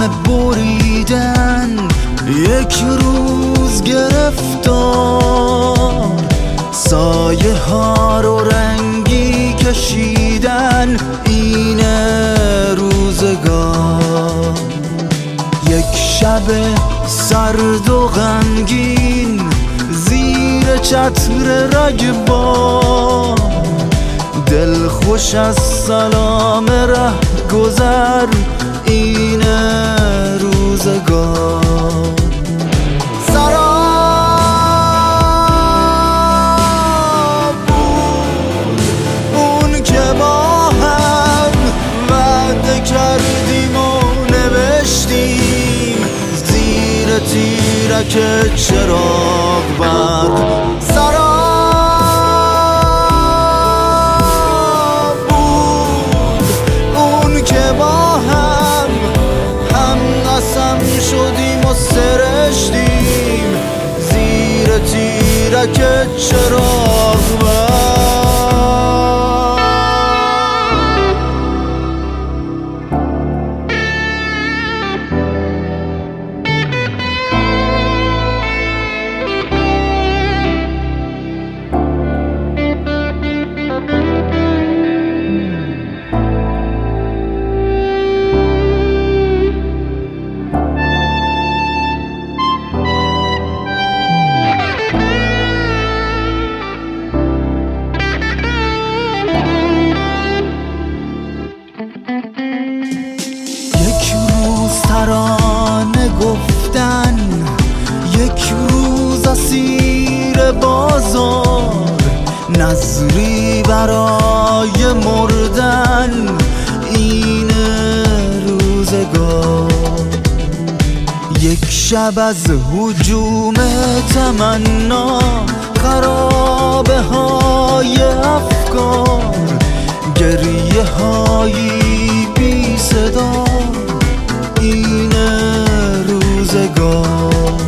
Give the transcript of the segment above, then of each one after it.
بریدن، یک روز گرفتار، سایه ها رو رنگی کشیدن، این روزگار. یک شب سرد و غمگین زیر چتر رگبار، دل خوش از سلام ره گذر، این روزگار. سراب بود اون که ما هم وعده کردیم و نوشتیم، زیر تیرک چراغ برق. شدیم و سرشتیم زیر تیرک چراغ ترانه گفتن، یک روز اسیر بازار، نظری برای مردن، این روزگار. یک شب از هجوم تمنا، خرابه های افکار، گریه هایی بی صدا، این روزگار.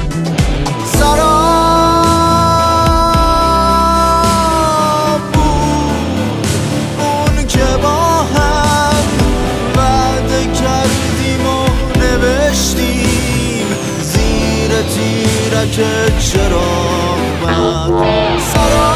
سراب بود اون که با هم وعده کردیم و نوشتیم، زیر تیرک چراغ برق.